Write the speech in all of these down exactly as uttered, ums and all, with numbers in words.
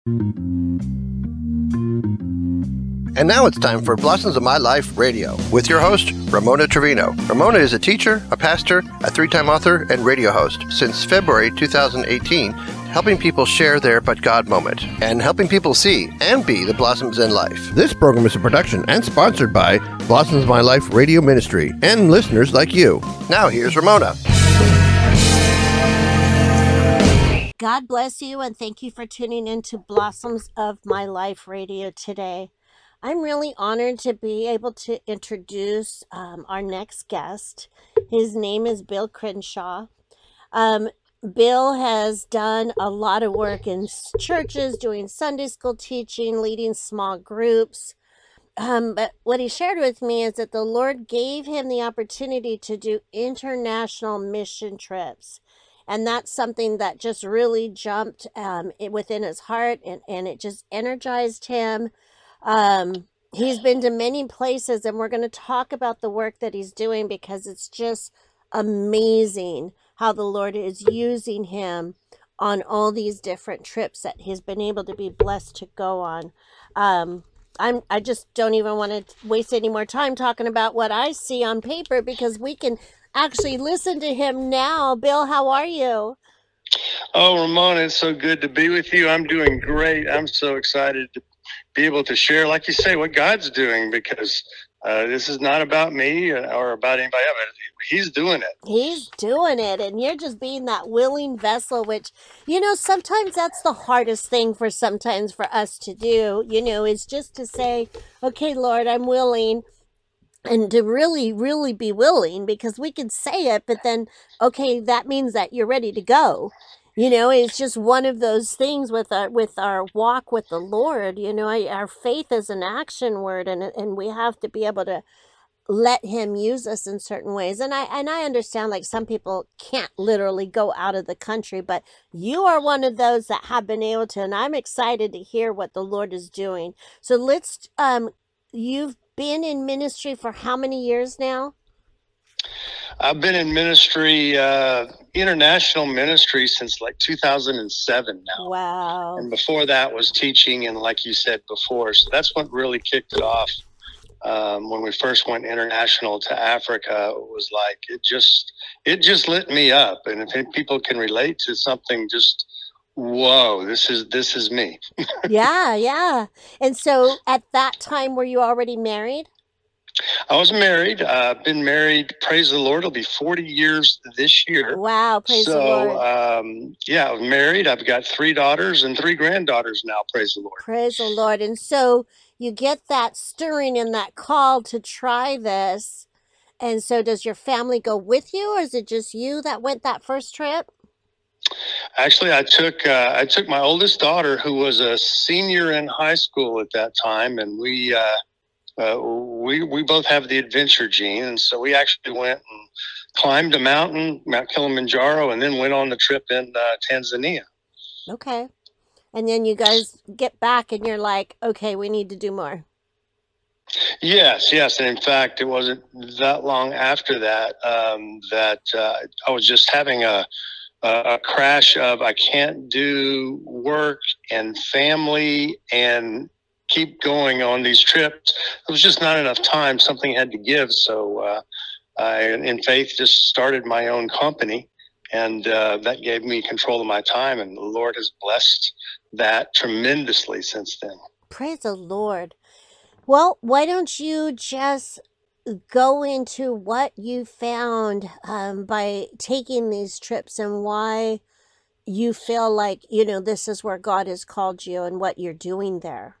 And now it's time for Blossoms of My Life Radio with your host, Ramona Trevino. Ramona is a teacher, a pastor, a three-time author, and radio host since February two thousand eighteen, helping people share their But God moment and helping people see and be the blossoms in life. This program is a production and sponsored by Blossoms of My Life Radio Ministry and listeners like you. Now here's Ramona. God bless you, and thank you for tuning in to Blossoms of My Life Radio today. I'm really honored to be able to introduce um, our next guest. His name is Bill Crenshaw. Um, Bill has done a lot of work in churches, doing Sunday school teaching, leading small groups. Um, but what he shared with me is that the Lord gave him the opportunity to do international mission trips. And that's something that just really jumped um, within his heart, and, and it just energized him. Um, he's been to many places, and we're going to talk about the work that he's doing because it's just amazing how the Lord is using him on all these different trips that he's been able to be blessed to go on. Um, I'm, I just don't even want to waste any more time talking about what I see on paper because we can actually listen to him now. Bill, how are you? Oh, Ramona, it's so good to be with you. I'm doing great. I'm so excited to be able to share, like you say, what God's doing, because uh, this is not about me or about anybody else. He's doing it. He's doing it, and you're just being that willing vessel, which, you know, sometimes that's the hardest thing for sometimes for us to do, you know, is just to say, okay, Lord, I'm willing. And to really, really be willing, because we can say it, but then, okay, that means that you're ready to go. You know, it's just one of those things with our with our walk with the Lord. You know, our faith is an action word, and and we have to be able to let Him use us in certain ways. And I and I understand, like, some people can't literally go out of the country, but you are one of those that have been able to, and I'm excited to hear what the Lord is doing. So let's um, you've been in ministry for how many years now? I've been in ministry, uh, international ministry, since like two thousand seven now. Wow. And before that was teaching, and like you said before, so that's what really kicked it off. Um, when we first went international to Africa, it was like, it just, it just lit me up. And if people can relate to something, just, whoa, this is, this is me. Yeah. Yeah. And so at that time, were you already married? I was married. I've uh, been married, praise the Lord, it'll be forty years this year. Wow, praise so, the Lord. So, um, yeah, I was married. I've got three daughters and three granddaughters now, praise the Lord. Praise the Lord. And so you get that stirring and that call to try this. And so does your family go with you, or is it just you that went that first trip? Actually, I took uh, I took my oldest daughter, who was a senior in high school at that time, and we uh, uh, we we both have the adventure gene, and so we actually went and climbed a mountain, Mount Kilimanjaro, and then went on the trip in uh, Tanzania. Okay, and then you guys get back, and you're like, okay, we need to do more. Yes, yes, and in fact, it wasn't that long after that um, that uh, I was just having a. Uh, a crash of I can't do work and family and keep going on these trips. It was just not enough time. Something had to give. So uh, I, in faith, just started my own company, and uh, that gave me control of my time. And the Lord has blessed that tremendously since then. Praise the Lord. Well, why don't you just go into what you found um, by taking these trips and why you feel like, you know, this is where God has called you and what you're doing there?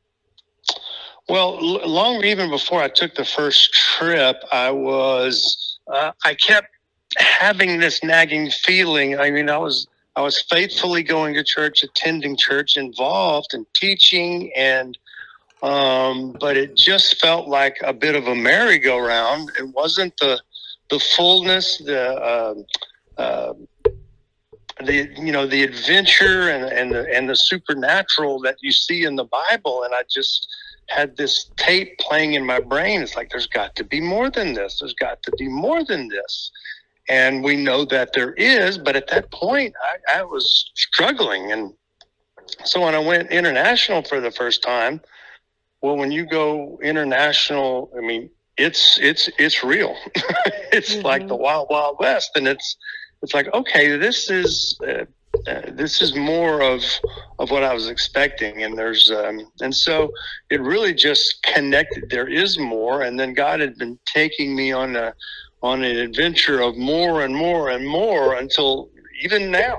Well, l- long even before I took the first trip, I was, uh, I kept having this nagging feeling. I mean, I was, I was faithfully going to church, attending church, involved in teaching, and Um, but it just felt like a bit of a merry-go-round. It wasn't the the fullness, the uh, uh, the you know the adventure and and the and the supernatural that you see in the Bible. And I just had this tape playing in my brain. It's like, there's got to be more than this. There's got to be more than this. And we know that there is, but at that point, I, I was struggling. And so when I went international for the first time, well, when you go international, I mean, it's it's it's real. It's mm-hmm. like the Wild Wild West, and it's it's like, okay, this is uh, uh, this is more of of what I was expecting, and there's um, and so it really just connected. There is more, and then God had been taking me on a on an adventure of more and more and more until even now.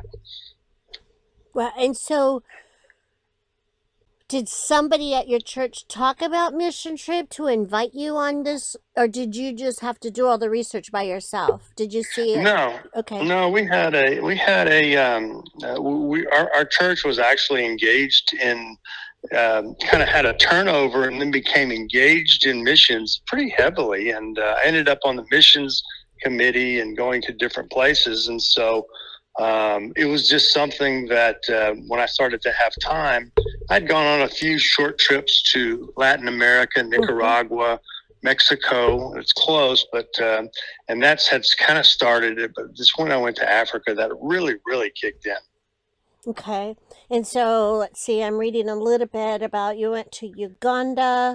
Well, and so. Did somebody at your church talk about Mission Trip to invite you on this, or did you just have to do all the research by yourself? Did you see it? No. Okay. No, we had a we had a um, uh, we our, our church was actually engaged in um, kind of had a turnover and then became engaged in missions pretty heavily, and uh, I ended up on the missions committee and going to different places, and so. Um, it was just something that uh, when I started to have time, I'd gone on a few short trips to Latin America, Nicaragua, mm-hmm. Mexico. It's close, but uh, and that's had kind of started it. But just when I went to Africa, that really, really kicked in. Okay, and so let's see. I'm reading a little bit about you went to Uganda,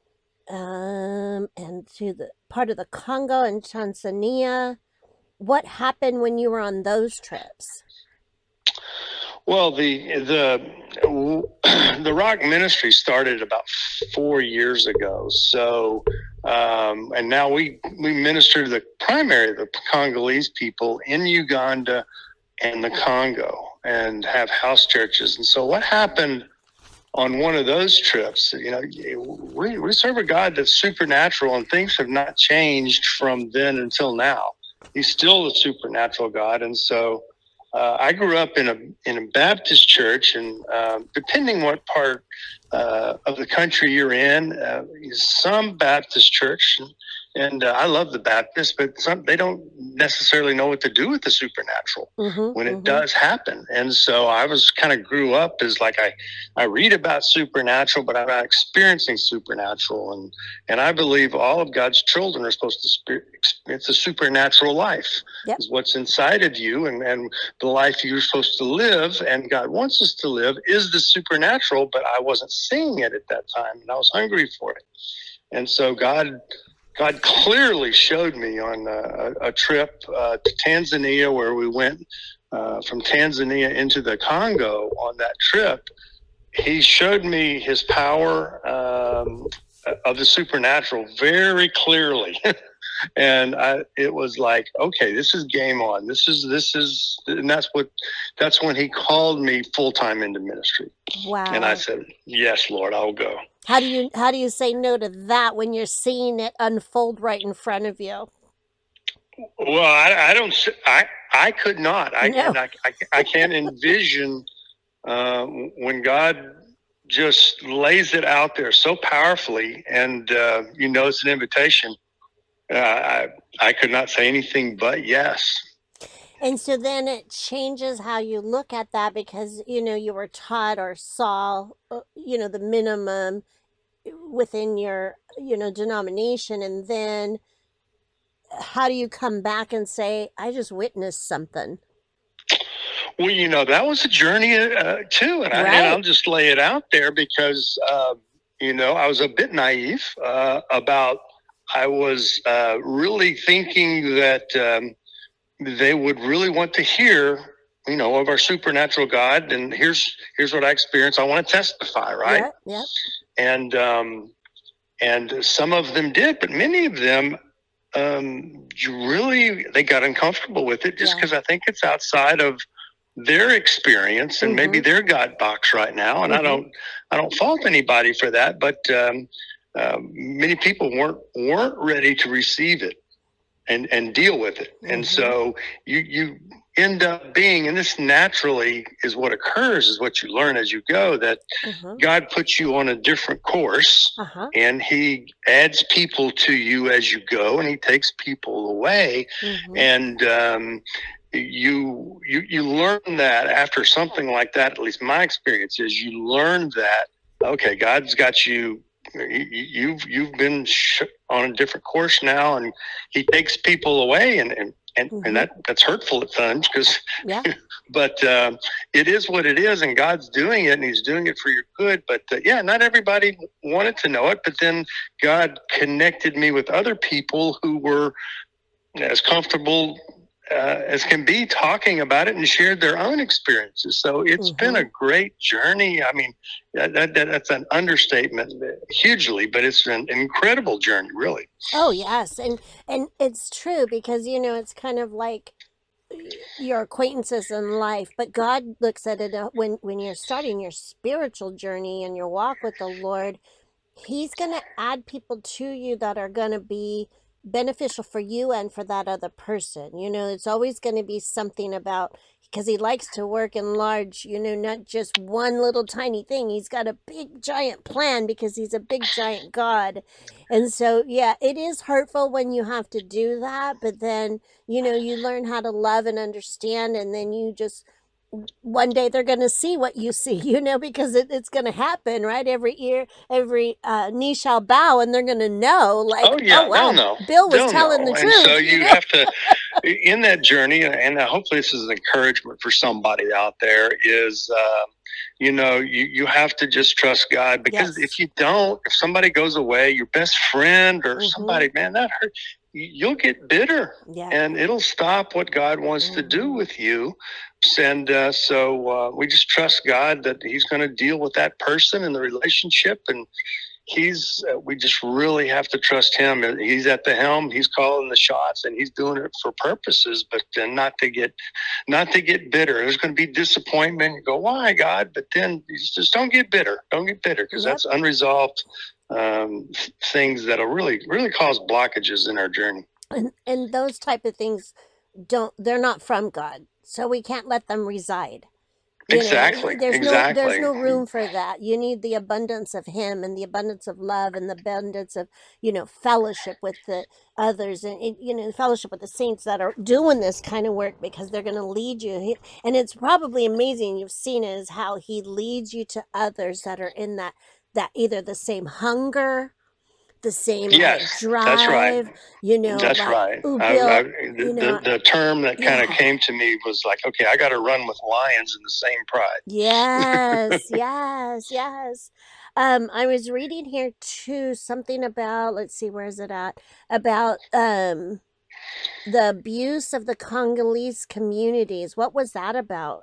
um, and to the part of the Congo and Tanzania. What happened when you were on those trips? Well, the the the Rock Ministry started about four years ago. So, um, and now we we minister to the primary the Congolese people in Uganda and the Congo, and have house churches. And so, what happened on one of those trips? You know, we we serve a God that's supernatural, and things have not changed from then until now. He's still the supernatural God, and so uh, I grew up in a in a Baptist church, and uh, depending what part uh, of the country you're in, uh, some Baptist church, and uh, I love the Baptists, but some they don't necessarily know what to do with the supernatural mm-hmm, when it mm-hmm. does happen. And so I was kind of grew up as like I I read about supernatural, but I'm not experiencing supernatural, and and I believe all of God's children are supposed to experience a supernatural life. Yep. Is what's inside of you, and and the life you're supposed to live, and God wants us to live, is the supernatural. But I wasn't seeing it at that time, and I was hungry for it. And so God. God clearly showed me on a, a trip uh, to Tanzania, where we went uh, from Tanzania into the Congo on that trip. He showed me his power um, of the supernatural very clearly. And I, it was like, okay, this is game on. This is, this is, and that's what, that's when he called me full time into ministry. Wow. And I said, yes, Lord, I'll go. How do you, how do you say no to that when you're seeing it unfold right in front of you? Well, I, I don't, I, I could not, I, no. I, I, I can't envision uh, when God just lays it out there so powerfully, and uh, you know, it's an invitation. Uh, I I could not say anything but yes. And so then it changes how you look at that, because, you know, you were taught or saw, you know, the minimum within your, you know, denomination. And then how do you come back and say, I just witnessed something? Well, you know, that was a journey uh, too. And, I, right. and I'll just lay it out there because, uh, you know, I was a bit naive uh, about I was uh, really thinking that um, they would really want to hear, you know, of our supernatural God. And here's here's what I experienced. I want to testify, right? Yeah. yeah. And um, and some of them did, but many of them um, really they got uncomfortable with it just because yeah. I think it's outside of their experience and mm-hmm. maybe their God box right now. And mm-hmm. I don't I don't fault anybody for that, but. Um, Uh, many people weren't weren't ready to receive it and, and deal with it. Mm-hmm. And so you you end up being, and this naturally is what occurs, is what you learn as you go, that mm-hmm. God puts you on a different course uh-huh. and he adds people to you as you go, and he takes people away. Mm-hmm. And um, you, you, you learn that after something like that, at least my experience is you learn that, okay, God's got you You've you've been sh- on a different course now, and he takes people away, and, and and hmm and that that's hurtful at times because, Yeah. but uh, it is what it is, and God's doing it, and He's doing it for your good. But uh, yeah, not everybody wanted to know it, but then God connected me with other people who were as comfortable uh, as can be talking about it and shared their own experiences. So it's been hmm a great journey. I mean, that, that, that's an understatement hugely, but it's an incredible journey, really. Oh, yes. And and it's true because, you know, it's kind of like y- your acquaintances in life, but God looks at it uh, when when you're starting your spiritual journey and your walk with the Lord. He's going to add people to you that are going to be beneficial for you and for that other person. You know, it's always going to be something about, because he likes to work in large, you know, not just one little tiny thing. He's got a big giant plan because he's a big giant God. And so, yeah, it is hurtful when you have to do that, but then, you know, you learn how to love and understand, and then you just one day they're going to see what you see, you know, because it, it's going to happen, right? Every ear, every uh, knee shall bow, and they're going to know, like, Oh oh, yeah, they'll wow, know. Bill was They'll telling the know. And so truth, you you know? have to, in that journey, and hopefully this is an encouragement for somebody out there, is, uh, you know, you, you have to just trust God, because Yes. if you don't, if somebody goes away, your best friend or hmm somebody, man, that hurt, you'll get bitter, Yeah. and it'll stop what God wants to do hmm with you. And uh, so uh, we just trust God that He's going to deal with that person and the relationship, and he's uh, we just really have to trust him. He's at the helm, he's calling the shots, and he's doing it for purposes, but then not to get not to get bitter. There's going to be disappointment. You go, why, God? But then you just don't get bitter. Don't get bitter, because Yep. that's unresolved um, things that'll really really cause blockages in our journey. And, and those type of things don't, they're not from God. So we can't let them reside. You know, Exactly. there's no there's Exactly. no room for that. You need the abundance of him, and the abundance of love, and the abundance of, you know, fellowship with the others, and and, you know, fellowship with the saints that are doing this kind of work, because they're going to lead you. He- and it's probably amazing, you've seen it, is how he leads you to others that are in that that either the same hunger, the same like Yes, that's right. drive, you know, That's like, right. ooh, I, I, Bill, the, you know, the the term that kind of yeah. came to me was like, okay, I got to run with lions in the same pride. Yes, yes, yes. Um, I was reading here too something about, let's see, where is it at? About um the abuse of the Congolese communities. What was that about?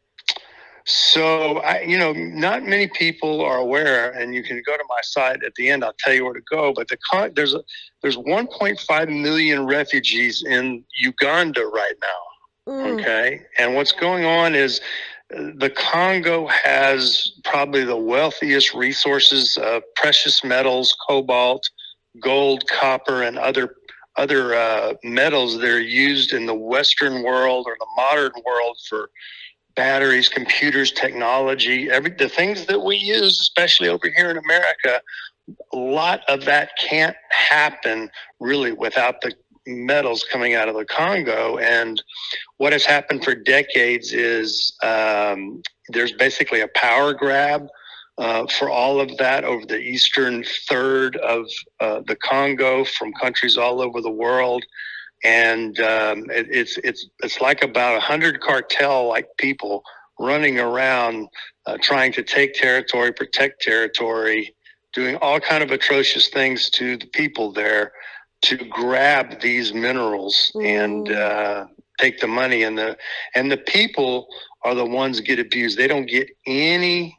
So, I, you know, not many people are aware, and you can go to my site at the end. I'll tell you where to go. But the con- there's a, there's one point five million refugees in Uganda right now. Mm, Okay, and what's going on is uh, the Congo has probably the wealthiest resources of precious metals, cobalt, gold, copper, and other other uh, metals that are used in the Western world or the modern world for batteries, computers, technology, every the things that we use, especially over here in America. A lot of that can't happen really without the metals coming out of the Congo. And what has happened for decades is um, there's basically a power grab uh, for all of that over the eastern third of uh, the Congo from countries all over the world. And um, it, it's it's it's like about a hundred cartel-like people running around uh, trying to take territory, protect territory, doing all kind of atrocious things to the people there to grab these minerals and mm, uh, take the money. And the and the people are the ones that get abused. They don't get any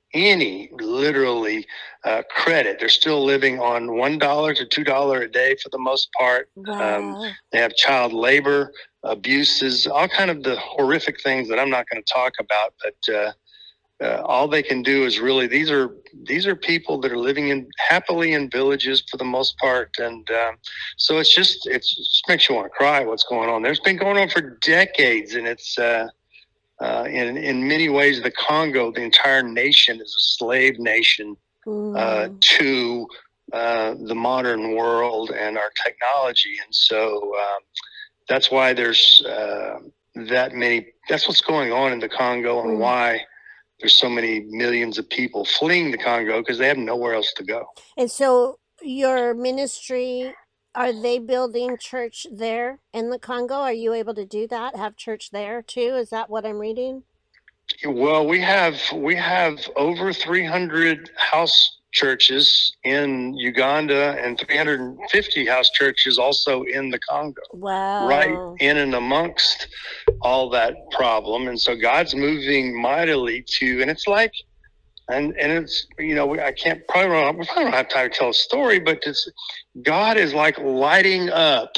any literally uh, credit. They're still living on one dollar to two dollar a day for the most part. Um, wow. they have child labor abuses, all kind of the horrific things that I'm not going to talk about. But uh, uh, all they can do is really these are these are people that are living in happily in villages for the most part, and um, so it's just it's, it just makes you want to cry. What's going on? There's been going on for decades, and it's. Uh, uh, in in many ways, the Congo, the entire nation, is a slave nation uh, Mm, to uh, the modern world and our technology, and so um, that's why there's uh, that many. That's what's going on in the Congo, and mm. why there's so many millions of people fleeing the Congo because they have nowhere else to go. And so your ministry are they building church there in the Congo? Are you able to do that? Have church there too? Is that what I'm reading? Well, we have we have over three hundred house churches in Uganda and three hundred fifty house churches also in the Congo. Wow. Right in and amongst all that problem. And so God's moving mightily to, and it's like, and and it's, you know, I can't probably don't, we probably don't have time to tell a story, but it's, God is like lighting up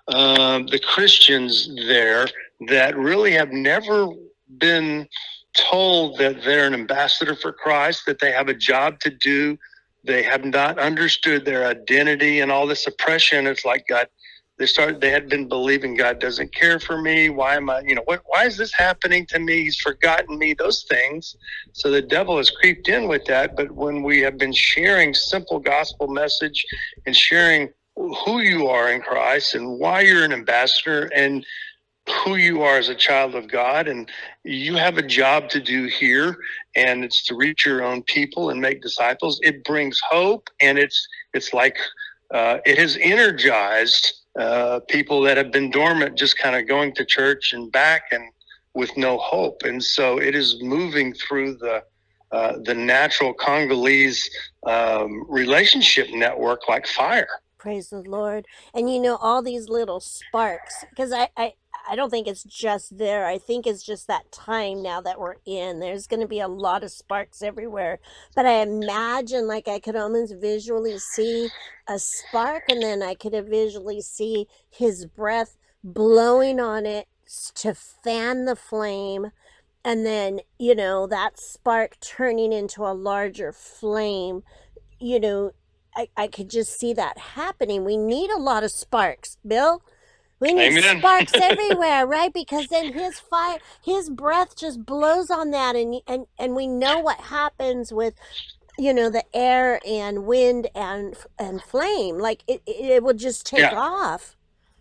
um, the Christians there that really have never been told that they're an ambassador for Christ, that they have a job to do. They have not understood their identity and all this oppression. It's like God, they started, they had been believing God doesn't care for me. Why am I, you know, what, why is this happening to me? He's forgotten me, those things. So the devil has creeped in with that. But when we have been sharing simple gospel message and sharing who you are in Christ and why you're an ambassador and who you are as a child of God, and you have a job to do here, and it's to reach your own people and make disciples. It brings hope, and it's it's like uh, it has energized uh, people that have been dormant, just kind of going to church and back and with no hope. And so it is moving through the uh, the natural Congolese um, relationship network like fire. Praise the Lord. And you know, all these little sparks, because I, I, I don't think it's just there. I think it's just that time now that we're in. There's going to be a lot of sparks everywhere. But I imagine, like, I could almost visually see a spark, and then I could visually see his breath blowing on it to fan the flame. And then, you know, that spark turning into a larger flame, you know, I, I could just see that happening. We need a lot of sparks, Bill. We need Amen. sparks everywhere, right? Because then his fire, his breath just blows on that, and and and we know what happens with, you know, the air and wind and and flame. Like it, it will just take Yeah. off.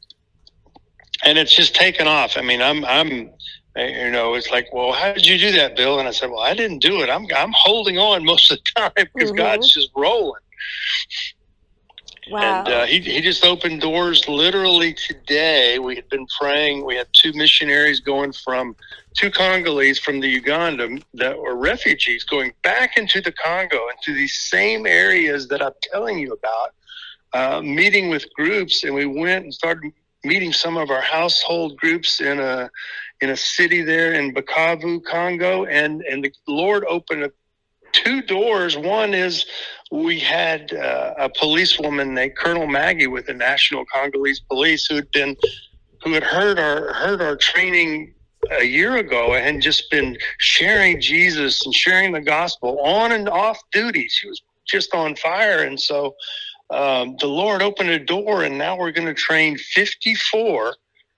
And it's just taken off. I mean, I'm, I'm, you know, it's like, well, how did you do that, Bill? And I said, well, I didn't do it. I'm, I'm holding on most of the time because Mhm. God's just rolling. Wow. And uh, he he just opened doors literally today. We had been praying. We had two missionaries going from two Congolese from the Uganda that were refugees going back into the Congo, into these same areas that I'm telling you about, uh, meeting with groups. And we went and started meeting some of our household groups in a in a city there in Bukavu, Congo. And, and the Lord opened up two doors. One is we had uh, a policewoman named Colonel Maggie with the National Congolese Police who had been, who had heard our heard our training a year ago and had just been sharing Jesus and sharing the gospel on and off duty. She was just on fire, and so um, the Lord opened a door, and now we're going to train fifty-four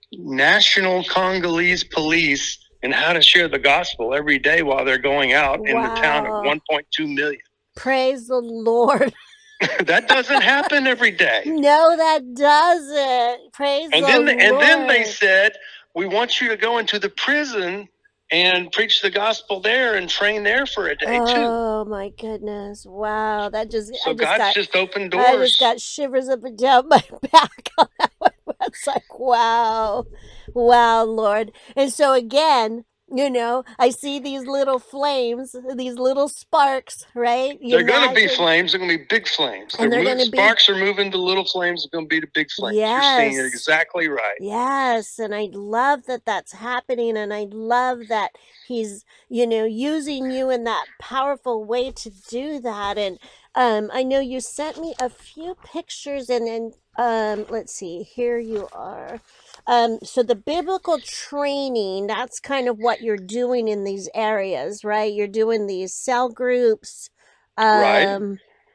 National Congolese Police in how to share the gospel every day while they're going out in the town of Wow. one point two million. Praise the Lord. That doesn't happen every day. No, that doesn't. Praise And the then, Lord. and then they said, we want you to go into the prison and preach the gospel there and train there for a day too. Oh my goodness! Wow, that just So I just God's got just opened I doors. just got shivers up and down my back on that one. It's like wow, wow, Lord. And so again, you know, I see these little flames, these little sparks, right? You They're going to be imagine- flames. They're going to be big flames. And they're mov- gonna be- Sparks are moving to little flames. They're going to be to big flames. You're saying it Yes. exactly right. Yes, and I love that that's happening, and I love that he's, you know, using you in that powerful way to do that. And um, I know you sent me a few pictures, and then um, let's see, here you are. Um, so the biblical training, that's kind of what you're doing in these areas, right? You're doing these cell groups. Um, Right.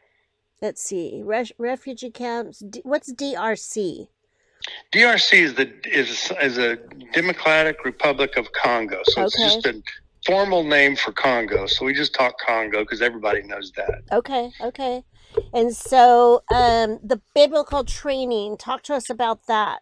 Let's see, Re- refugee camps. D- what's D R C? D R C is the is is a Democratic Republic of Congo. So it's Okay. just a formal name for Congo. So we just talk Congo because everybody knows that. Okay, okay. And so um, the biblical training, talk to us about that.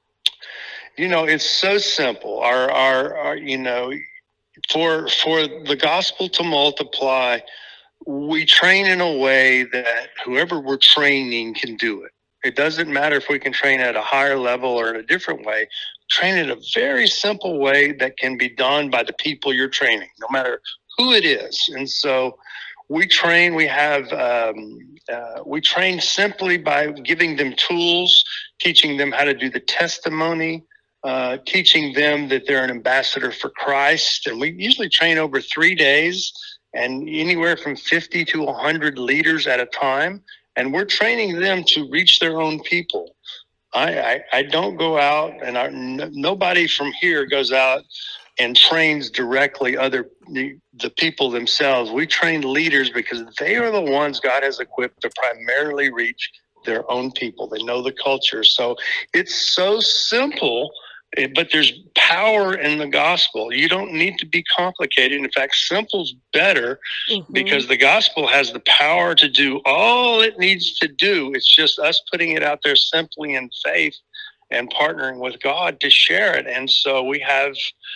You know, it's so simple. Our, our, our, you know, for for the gospel to multiply, we train in a way that whoever we're training can do it. It doesn't matter if we can train at a higher level or in a different way. Train in a very simple way that can be done by the people you're training, no matter who it is. And so we train, we have, um, uh, we train simply by giving them tools, teaching them how to do the testimony, uh, teaching them that they're an ambassador for Christ. And we usually train over three days and anywhere from fifty to one hundred leaders at a time. And we're training them to reach their own people. I, I, I don't go out, and our, n- nobody from here goes out and trains directly other the, the people themselves. We train leaders because they are the ones God has equipped to primarily reach their own people. They know the culture. So it's so simple, eh, but there's power in the gospel. You don't need to be complicated. In fact, simple's better mm-hmm. because the gospel has the power to do all it needs to do. It's just us putting it out there simply in faith and partnering with God to share it. And so we have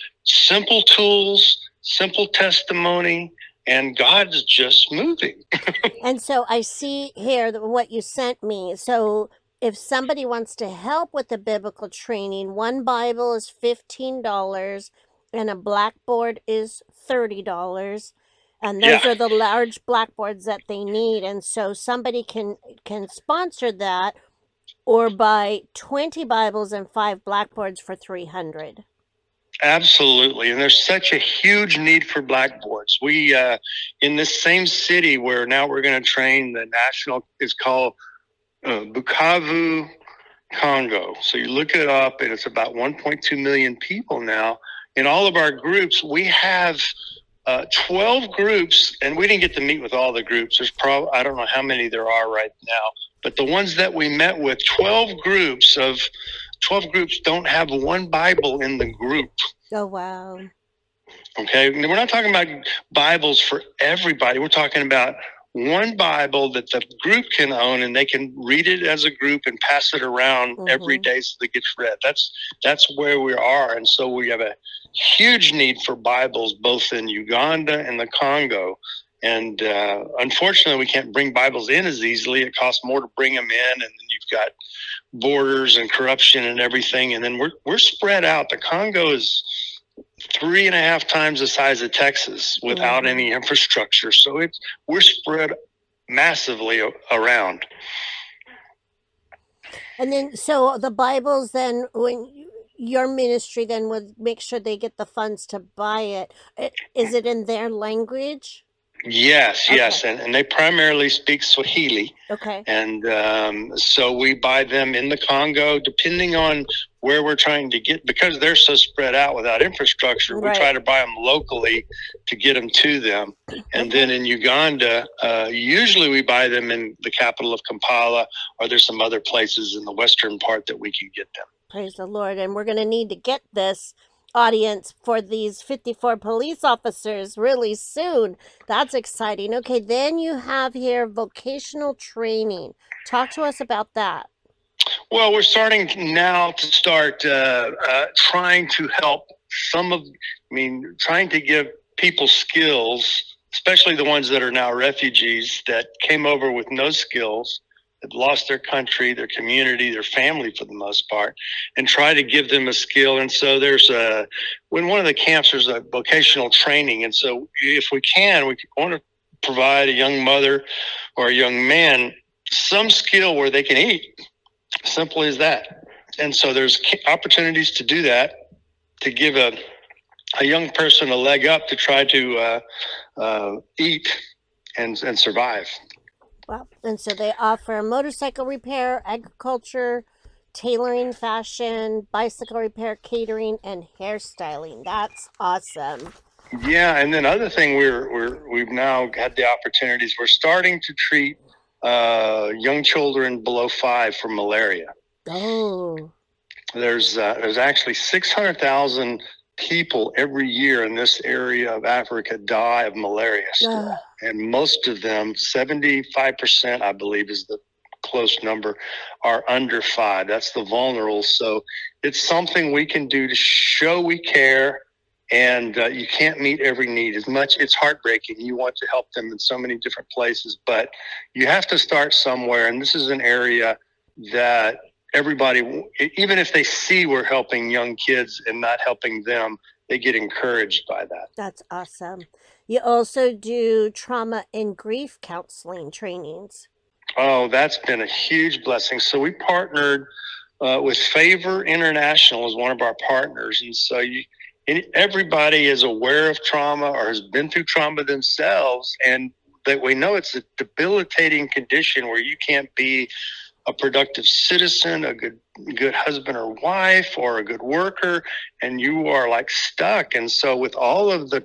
simple tools, simple testimony, and God's just moving. And so I see here that what you sent me. So if somebody wants to help with the biblical training, one Bible is fifteen dollars and a blackboard is thirty dollars. And those yeah. are the large blackboards that they need. And so somebody can can sponsor that or buy twenty Bibles and five blackboards for three hundred dollars. Absolutely. And there's such a huge need for blackboards. We, uh, in this same city where now we're going to train, the national is called uh, Bukavu, Congo. So you look it up and it's about one point two million people now. In all of our groups, we have uh, twelve groups, and we didn't get to meet with all the groups. There's probably, I don't know how many there are right now, but the ones that we met with, twelve groups of twelve groups don't have one Bible in the group. Oh, wow. Okay. We're not talking about Bibles for everybody. We're talking about one Bible that the group can own and they can read it as a group and pass it around mm-hmm. every day so that it gets read. That's, that's where we are. And so we have a huge need for Bibles, both in Uganda and the Congo. And uh, unfortunately, we can't bring Bibles in as easily. It costs more to bring them in. And then you've got borders and corruption and everything. And then we're we're spread out. The Congo is three and a half times the size of Texas without mm-hmm. any infrastructure. So it's we're spread massively around. And then, so the Bibles, then when your ministry then would make sure they get the funds to buy it. Is it in their language? Yes, okay. yes, and, and they primarily speak Swahili. Okay. And um, so we buy them in the Congo, depending on where we're trying to get, because they're so spread out without infrastructure, right. we try to buy them locally to get them to them. And then in Uganda, uh, usually we buy them in the capital of Kampala, or there's some other places in the western part that we can get them. Praise the Lord. And we're going to need to get this audience for these fifty-four police officers really soon. That's exciting. Okay, then you have here vocational training. Talk to us about that. Well, we're starting now to start uh, uh, trying to help some of, I mean, trying to give people skills, especially the ones that are now refugees that came over with no skills, that lost their country, their community, their family for the most part, and try to give them a skill. And so there's a, when one of the camps, there's a vocational training. And so if we can, we want to provide a young mother or a young man some skill where they can eat. Simple as that. And so there's opportunities to do that, to give a, a young person a leg up to try to uh, uh, eat and, and survive. Wow. And so they offer motorcycle repair, agriculture, tailoring, fashion, bicycle repair, catering, and hairstyling. That's awesome. Yeah, and then other thing we're we're we've now had the opportunities. We're starting to treat uh, young children below five for malaria. Oh. There's uh, there's actually six hundred thousand people every year in this area of Africa die of malaria still. Uh. And most of them, seventy-five percent, I believe is the close number, are under five. That's the vulnerable. So it's something we can do to show we care. And uh, you can't meet every need as much. It's heartbreaking. You want to help them in so many different places, but you have to start somewhere. And this is an area that everybody, even if they see we're helping young kids and not helping them, they get encouraged by that. That's awesome. You also do trauma and grief counseling trainings. Oh, that's been a huge blessing. So we partnered uh, with Favor International as one of our partners. And so you, everybody is aware of trauma or has been through trauma themselves, and that we know it's a debilitating condition where you can't be a productive citizen, a good good husband or wife, or a good worker, and you are like stuck. And so with all of the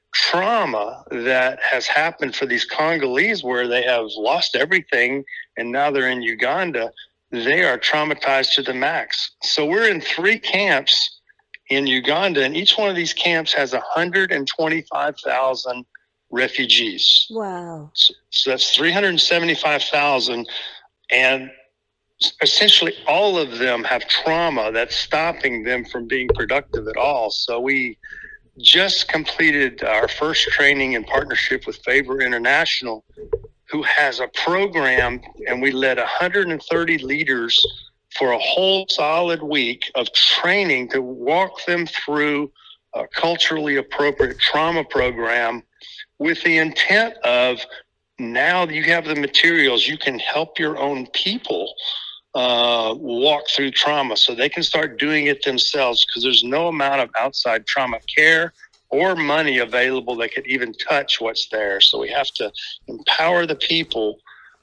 trauma that has happened for these Congolese, where they have lost everything and now they're in Uganda, they are traumatized to the max. So we're in three camps in Uganda, and each one of these camps has one hundred twenty-five thousand refugees. Wow. So, so that's three hundred seventy-five thousand, and essentially all of them have trauma that's stopping them from being productive at all. So we just completed our first training in partnership with Favor International, who has a program, and we led one hundred thirty leaders for a whole solid week of training to walk them through a culturally appropriate trauma program, with the intent of, now you have the materials, you can help your own people uh, walk through trauma so they can start doing it themselves, because there's no amount of outside trauma care or money available that could even touch what's there. So we have to empower the people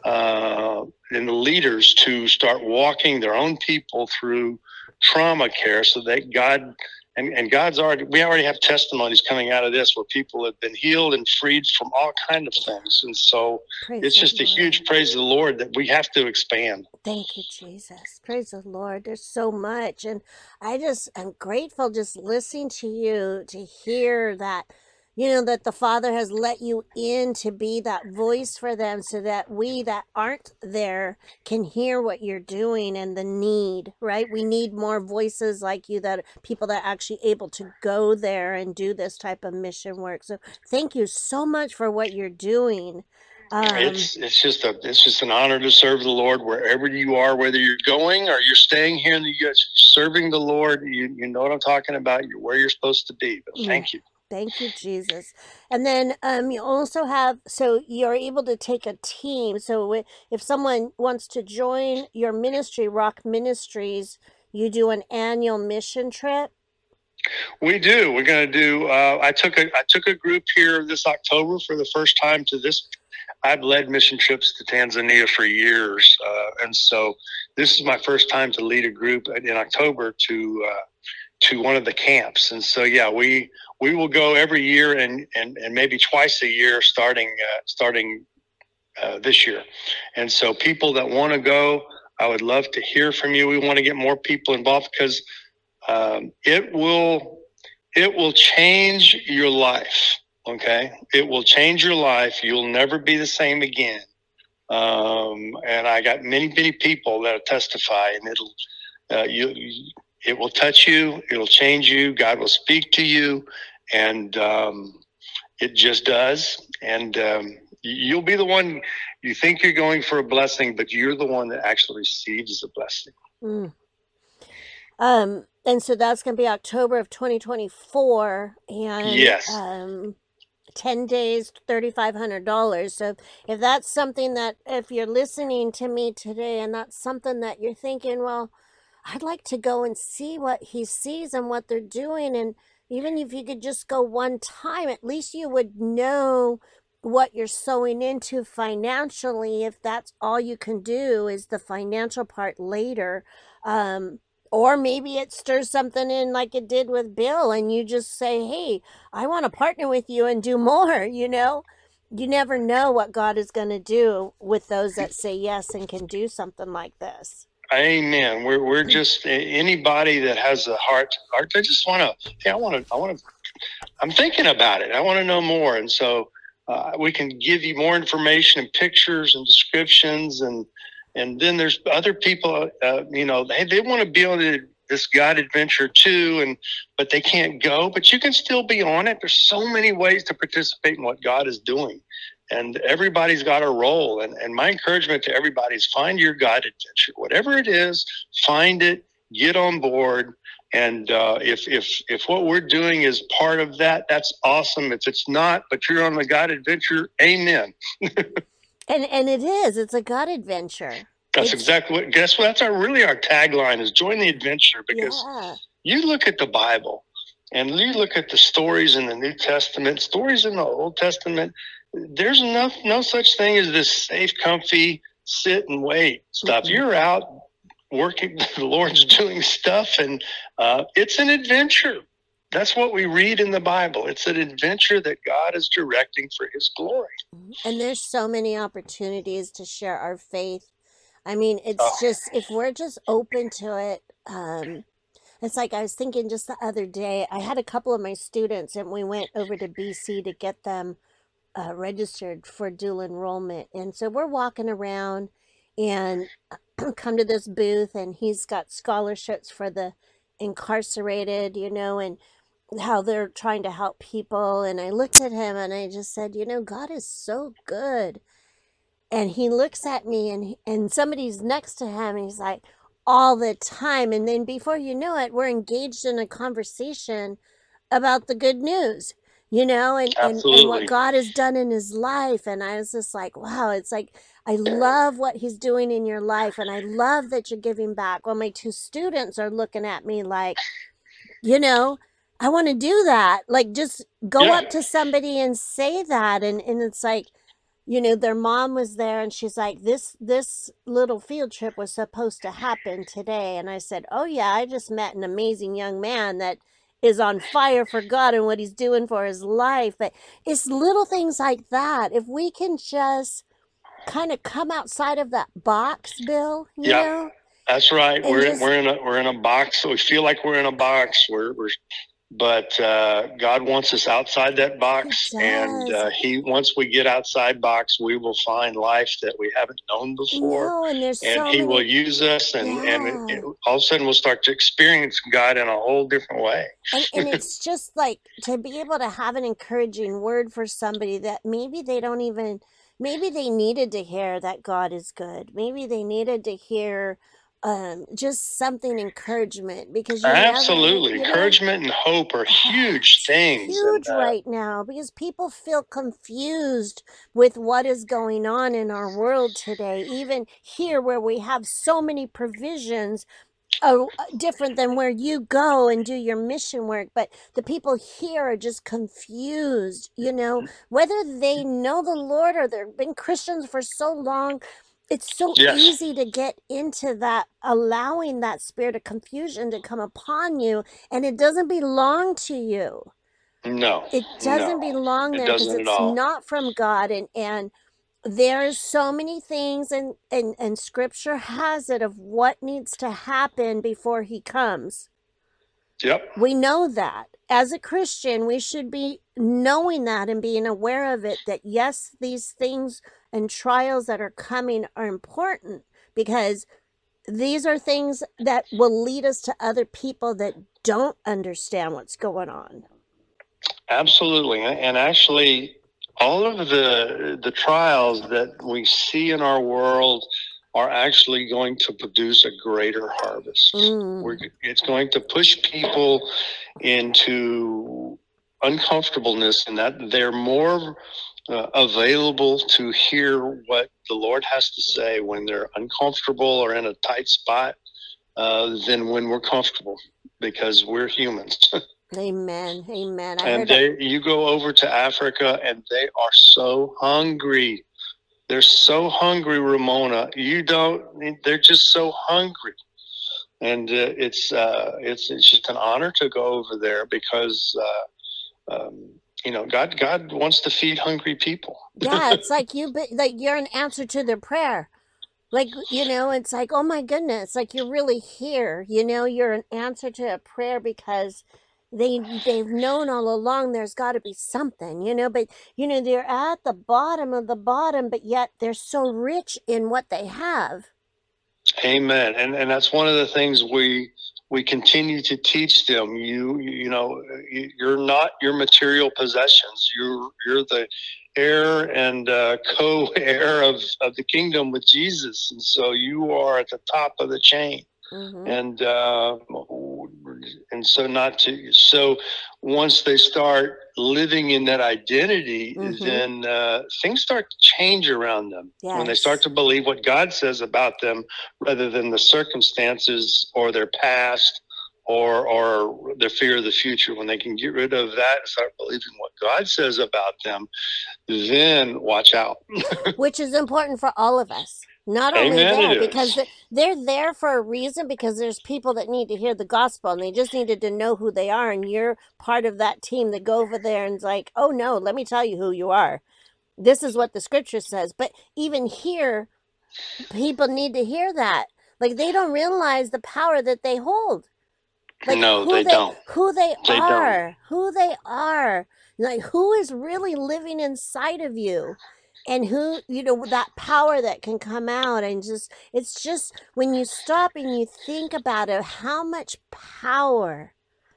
uh, and the leaders to start walking their own people through trauma care, so that God, and, and God's already, we already have testimonies coming out of this where people have been healed and freed from all kinds of things. And so praise it's just a Lord. Huge praise of the Lord that we have to expand. Thank you, Jesus. Praise the Lord. There's so much. And I just am grateful just listening to you, to hear that, you know, that the Father has let you in to be that voice for them, so that we that aren't there can hear what you're doing and the need, right? We need more voices like you, that people that are actually able to go there and do this type of mission work. So thank you so much for what you're doing. Um, it's it's just a it's just an honor to serve the Lord wherever you are, whether you're going or you're staying here in the U S, serving the Lord. You you know what I'm talking about. You're where you're supposed to be. But thank you. Thank you, Jesus. And then um, you also have, so you're able to take a team. So if someone wants to join your ministry, Rock Ministries, you do an annual mission trip. We do. We're going to do. Uh, I took a I took a group here this October for the first time to this. I've led mission trips to Tanzania for years, uh, and so this is my first time to lead a group in October to uh, to one of the camps. And so, yeah, we we will go every year, and and, and maybe twice a year starting uh, starting uh, this year. And so, people that want to go, I would love to hear from you. We want to get more people involved, because um, it will it will change your life. Okay, it will change your life. You'll never be the same again. Um, and I got many, many people that testify, and it'll, uh, you, it will touch you. It'll change you. God will speak to you, and um, it just does. And um, you'll be the one. You think you're going for a blessing, but you're the one that actually receives the blessing. Mm. Um, and so that's going to be October of twenty twenty-four, and yes. Um, ten days, thirty-five hundred dollars. So if that's something that, if you're listening to me today and that's something that you're thinking, well, I'd like to go and see what he sees and what they're doing. And even if you could just go one time, at least you would know what you're sowing into financially. If that's all you can do is the financial part later. Um, Or maybe it stirs something in like it did with Bill, and you just say, hey, I want to partner with you and do more, you know? You never know what God is going to do with those that say yes and can do something like this. Amen. We're we're just anybody that has a heart. heart I just want to. Hey, I want to. I want to. I'm thinking about it. I want to know more, and so uh, we can give you more information and pictures and descriptions, and and then there's other people. Uh, you know, they they want to be on the, this God adventure too, and but they can't go. But you can still be on it. There's so many ways to participate in what God is doing. and everybody's got a role. And, and my encouragement to everybody is find your God adventure. Whatever it is, find it, get on board. And uh, if if if what we're doing is part of that, that's awesome. If it's not, but you're on the God adventure, amen. And and it is. It's a God adventure. That's It's exactly what, guess what? That's our really our tagline is join the adventure, because yeah. you look at the Bible and you look at the stories in the New Testament, stories in the Old Testament, there's no, no such thing as this safe, comfy, sit and wait stuff. Mm-mm. You're out working, the Lord's doing stuff, and uh, it's an adventure. That's what we read in the Bible. It's an adventure that God is directing for his glory. And there's so many opportunities to share our faith. I mean, it's Oh, just, if we're just open to it, um, it's like I was thinking just the other day, I had a couple of my students and we went over to B C to get them uh, registered for dual enrollment. And so we're walking around and come to this booth, and he's got scholarships for the incarcerated, you know, and how they're trying to help people. And I looked at him and I just said, you know, God is so good. And he looks at me, and and somebody's next to him, and he's like, all the time. And then before you know it, we're engaged in a conversation about the good news, you know, and, and, and what God has done in his life. And I was just like, wow, it's like, I love what he's doing in your life. And I love that you're giving back. Well, my two students are looking at me like, you know, I want to do that. Like, just go yeah. up to somebody and say that. And, and it's like, you know, their mom was there, and she's like, this this little field trip was supposed to happen today. And I said, oh yeah, I just met an amazing young man that is on fire for God and what he's doing for his life. But it's little things like that. If we can just kind of come outside of that box, Bill, you Yeah. know, That's right. and We're just we're in a we're in a box. So we feel like we're in a box. We're we're but uh, God wants us outside that he box, and does. uh, he once we get outside box, we will find life that we haven't known before, No, and there's and so he will many, use us, and and it, yeah. it, all of a sudden we'll start to experience God in a whole different way. And and it's just like to be able to have an encouraging word for somebody that maybe they don't even, maybe they needed to hear that God is good. Maybe they needed to hear um, just something encouragement, because you never, Absolutely, you know, encouragement and hope are huge it's things, and huge uh, right now because people feel confused with what is going on in our world today. Even here, where we have so many provisions, oh, uh, different than where you go and do your mission work, but the people here are just confused, you know, whether they know the Lord or they've been Christians for so long. It's so yes, easy to get into that, allowing that spirit of confusion to come upon you, and it doesn't belong to you. no, It doesn't no, belong it there because doesn't at it's all. not from God. And and there's so many things, and, and and scripture has it of what needs to happen before he comes. Yep, We know that as a Christian, we should be knowing that and being aware of it, that yes, these things and trials that are coming are important, because these are things that will lead us to other people that don't understand what's going on. absolutely, and and actually, all of the the trials that we see in our world are actually going to produce a greater harvest. Mm. We're, it's going to push people into uncomfortableness, and that they're more uh, available to hear what the Lord has to say when they're uncomfortable or in a tight spot uh, than when we're comfortable, because we're humans. Amen. Amen. I And heard that. they, you go over to Africa, and they are so hungry. They're so hungry, Ramona. You don't. They're just so hungry, and uh, it's uh, it's it's just an honor to go over there, because uh, um, you know God God wants to feed hungry people. Yeah, it's like you, be, like you're an answer to their prayer. Like, you know, it's like, oh my goodness, like you're really here. You know, you're an answer to a prayer, because they they've known all along there's got to be something, you know, but you know, they're at the bottom of the bottom, but yet they're so rich in what they have. Amen. And and that's one of the things we we continue to teach them, you you know, you're not your material possessions. You're you're the heir and uh, co-heir of, of the kingdom with Jesus. And so you are at the top of the chain. Mm-hmm. And uh, and so not to so once they start living in that identity, mm-hmm. then uh, things start to change around them. Yes. When they start to believe what God says about them rather than the circumstances or their past or or the fear of the future. When they can get rid of that and start believing what God says about them, then watch out. Which is important for all of us. Not only that, because they're there for a reason, because there's people that need to hear the gospel and they just needed to know who they are. And you're part of that team that go over there and is like, oh no, let me tell you who you are. This is what the scripture says. But even here, people need to hear that. Like, they don't realize the power that they hold. Like, no, who they, they don't. Who they, they are. Don't. Who they are. Like, who is really living inside of you. And who, you know, that power that can come out and just, it's just when you stop and you think about it, how much power,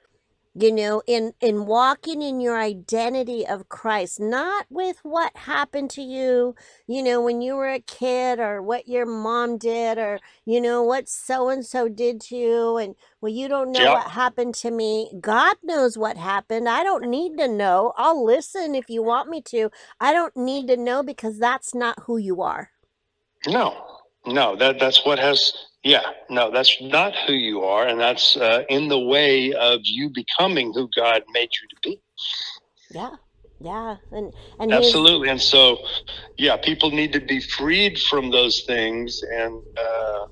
you know, in, in walking in your identity of Christ, not with what happened to you, you know, when you were a kid or what your mom did or, you know, what so-and-so did to you. And well, you don't know yep. what happened to me. God knows what happened. I don't need to know. I'll listen if you want me to. I don't need to know because that's not who you are. No, no, that that's what has... Yeah, no, that's not who you are, and that's uh, in the way of you becoming who God made you to be. Yeah, yeah, and and absolutely, and so, yeah, people need to be freed from those things, and uh,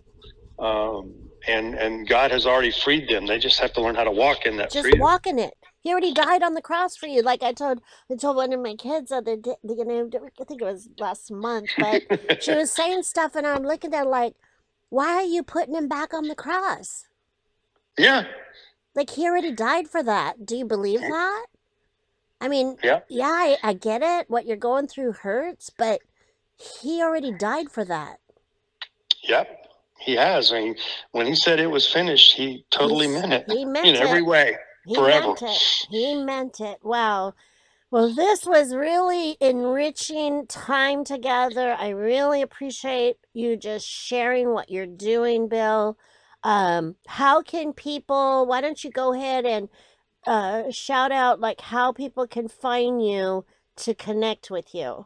um, and and God has already freed them. They just have to learn how to walk in that just freedom. walk in it. He already died on the cross for you. Like I told, I told one of my kids the other day, you know, I think it was last month, but she was saying stuff, and I'm looking at her like, why are you putting him back on the cross? Yeah. Like, he already died for that. Do you believe that? I mean, yeah, yeah I, I get it. What you're going through hurts, but he already died for that. Yep, he has. I mean, when he said it was finished, he totally He's, meant it. He meant in it. every way, he forever. Meant it. He meant it. Wow. Well, this was really enriching time together. I really appreciate you just sharing what you're doing, Bill. Um, how can people, why don't you go ahead and uh, shout out like how people can find you to connect with you?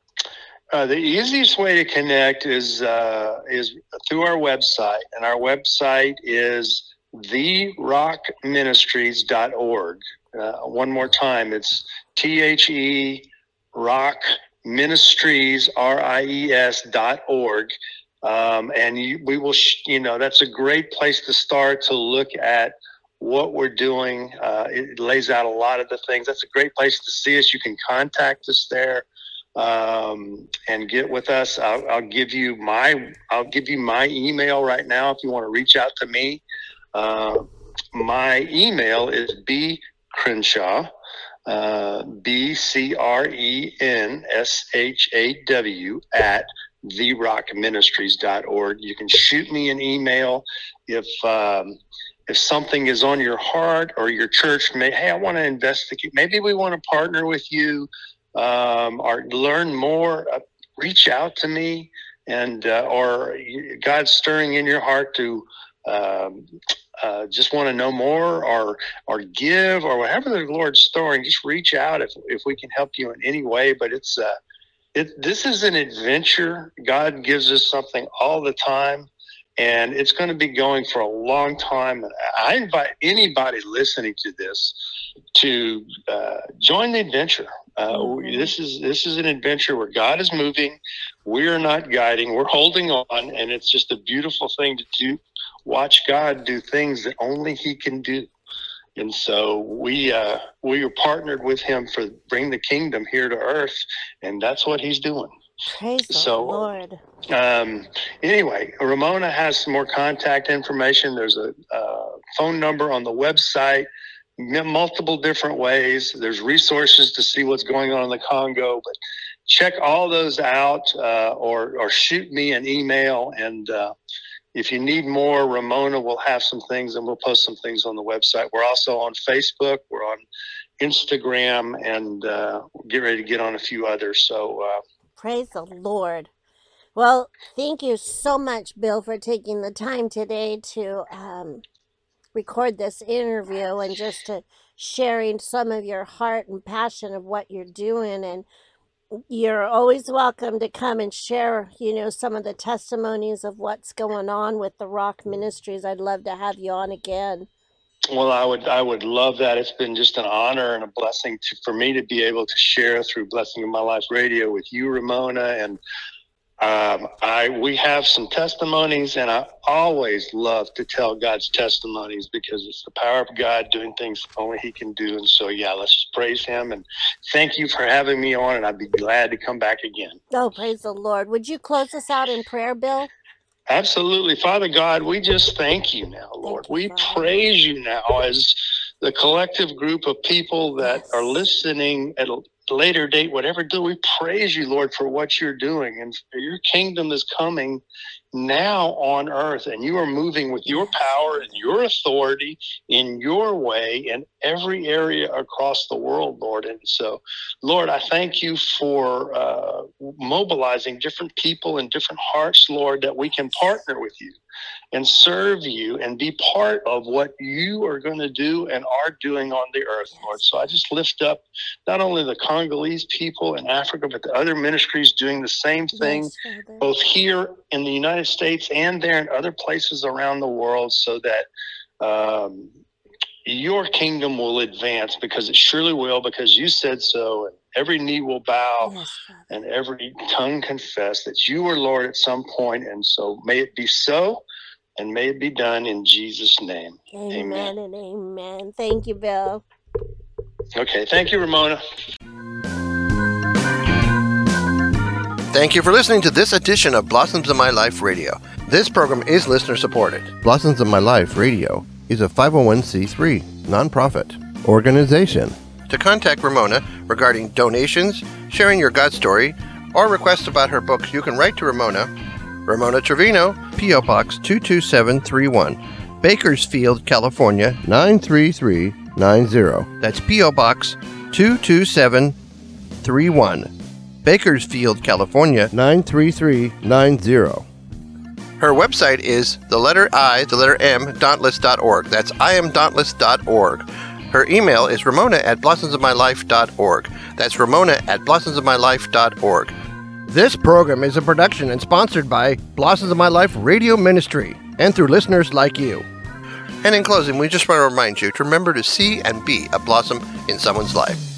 Uh, the easiest way to connect is uh, is through our website, and our website is the rock ministries dot org. Uh, one more time, it's T H E Rock Ministries, R I E S dot org. Um, and you, we will, sh- you know, that's a great place to start to look at what we're doing. Uh, it lays out a lot of the things. That's a great place to see us. You can contact us there um, and get with us. I'll, I'll give you my, I'll give you my email right now if you want to reach out to me. Uh, my email is B Crenshaw, uh, B C R E N S H A W at the rock ministries dot org. You can shoot me an email if um, if something is on your heart or your church may, hey, I want to investigate. Maybe we want to partner with you um, or learn more. Uh, reach out to me, and uh, or God's stirring in your heart to um, uh, just want to know more or or give or whatever the Lord's stirring. Just reach out if if we can help you in any way. But it's uh, it this is an adventure. God gives us something all the time, and it's going to be going for a long time. I invite anybody listening to this to uh, join the adventure. Uh, mm-hmm. This is this is an adventure where God is moving. We're not guiding. We're holding on, and it's just a beautiful thing to do. Watch God do things that only He can do. And so we uh, we are partnered with Him for bring the kingdom here to earth, and that's what He's doing. Praise so, the Lord. Um, anyway, Ramona has some more contact information. There's a uh, phone number on the website, multiple different ways. There's resources to see what's going on in the Congo, but check all those out uh, or, or shoot me an email, and uh, if you need more, Ramona will have some things, and we'll post some things on the website. We're also on Facebook. We're on Instagram, and uh, get ready to get on a few others. So uh, praise the Lord. Well, thank you so much, Bill, for taking the time today to um, record this interview and just to sharing some of your heart and passion of what you're doing. And you're always welcome to come and share, you know, some of the testimonies of what's going on with the Rock Ministries. I'd love to have you on again. Well, I would I would love that. It's been just an honor and a blessing to, for me to be able to share through Blessing of My Life Radio with you, Ramona. And um, I we have some testimonies, and I always love to tell God's testimonies because it's the power of God doing things only He can do. And so, yeah, let's just praise Him. And thank you for having me on, and I'd be glad to come back again. Oh, praise the Lord. Would you close us out in prayer, Bill? Absolutely. Father God, we just thank you now, Lord. You, we Father. praise you now as the collective group of people that yes. are listening at a later date, whatever do, we praise you, Lord, for what you're doing. And your kingdom is coming now on earth, and you are moving with your power and your authority in your way in every area across the world, Lord. And so, Lord, I thank you for uh, mobilizing different people and different hearts, Lord, that we can partner with you and serve you and be part of what you are going to do and are doing on the earth, Lord. So I just lift up not only the Congolese people in Africa, but the other ministries doing the same thing, yes, both here in the United States and there in other places around the world, so that um, your kingdom will advance, because it surely will, because you said so. And every knee will bow, yes, and every tongue confess that you are Lord at some point. And so may it be so, and may it be done in Jesus' name. Amen, amen. and amen. Thank you, Bill. Okay, thank you, Ramona. Thank you for listening to this edition of Blossoms of My Life Radio. This program is listener supported. Blossoms of My Life Radio is a five oh one c three nonprofit organization. To contact Ramona regarding donations, sharing your God story, or requests about her books, you can write to Ramona, Ramona Trevino, P O Box two two seven three one, Bakersfield, California nine three three nine zero. That's P O Box two two seven three one, Bakersfield, California nine three three nine zero. Her website is the letter I, the letter M, dauntless dot org. That's I am dauntless dot org. Her email is ramona at blossoms of my life dot org. That's ramona at blossoms of my life dot org. This program is a production and sponsored by Blossoms of My Life Radio Ministry and through listeners like you. And in closing, we just want to remind you to remember to see and be a blossom in someone's life.